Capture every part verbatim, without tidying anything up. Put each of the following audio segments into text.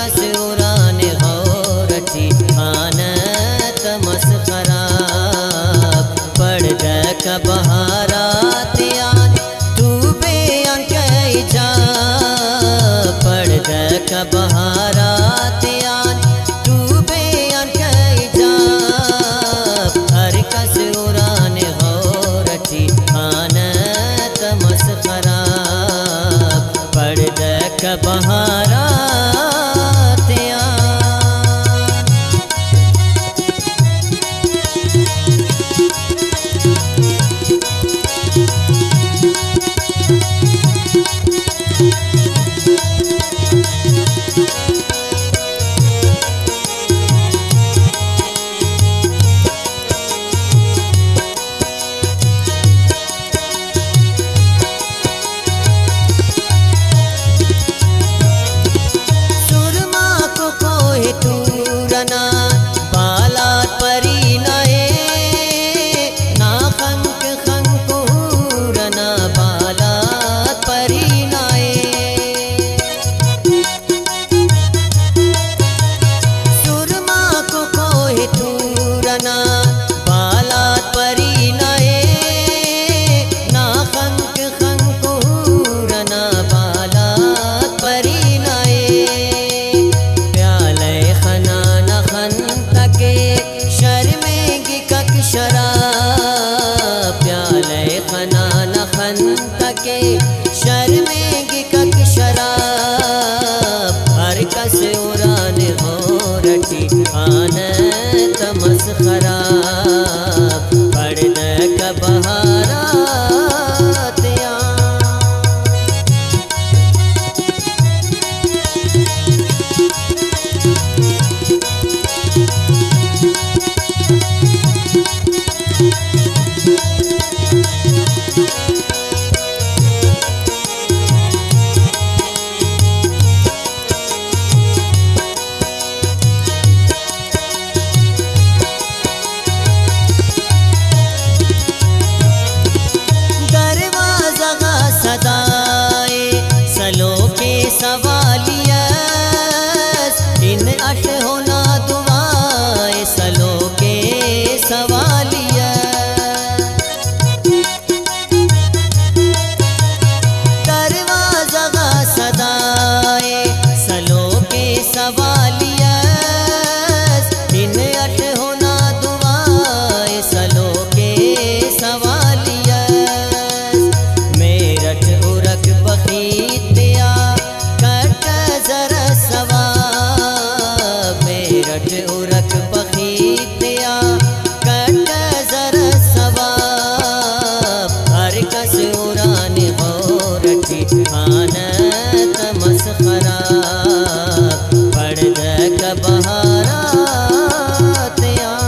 कस उरान गौरती आनत मस्खरा पढ़ का बहारात यान तू बेअन कई जा पढ़ का बहारात यान तू बेअन कई जा हर कस उरान गौरती आनत मस्खरा पढ़ का बहारात यान के शर्मेंगी कक शराब हर कस उरान गौरती आनत मस्खरा पढ़ का बहारात यान सवालियस इन अट होना दुआए सलो के सवालियस दरवाज़ा सदाए सलो के सवालियस इन अट होना दुआए सलो के सवालियस मेरठ उरक बखीत मेरठ उरक बखीतिया कट जर सवाब हर कस उरान गौरती आनत मस्खरा पढ़ का बहारात यान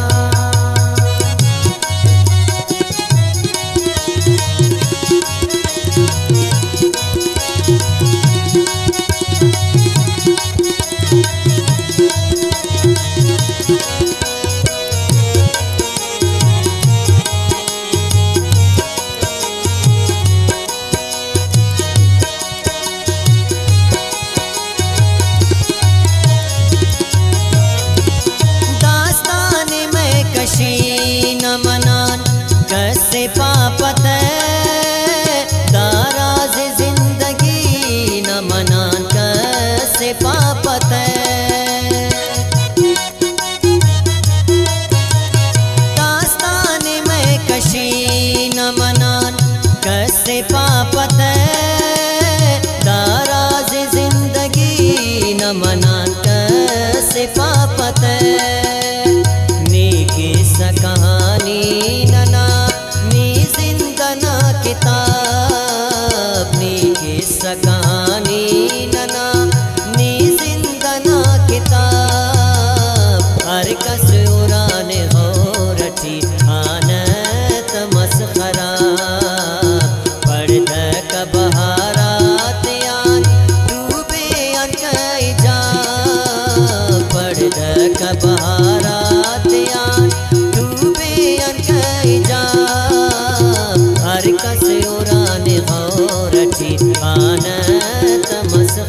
न मनान कैसे पापत दाराज जिंदगी न मनान कैसे पापत दास्तान में कशी न मनान कैसे पापत दाराज जिंदगी न मनान कैसे पापत कहानी नना नी जिंदना किताब नी किस्सा कहानी नना नी जिंदना किताब हर कस उरान गौरती आनत मस्खरा पढ़ का बहारात यान डूबे अन कई जा पढ़ का बहारात यान हर कस उरान गौरती आनत मस्खरा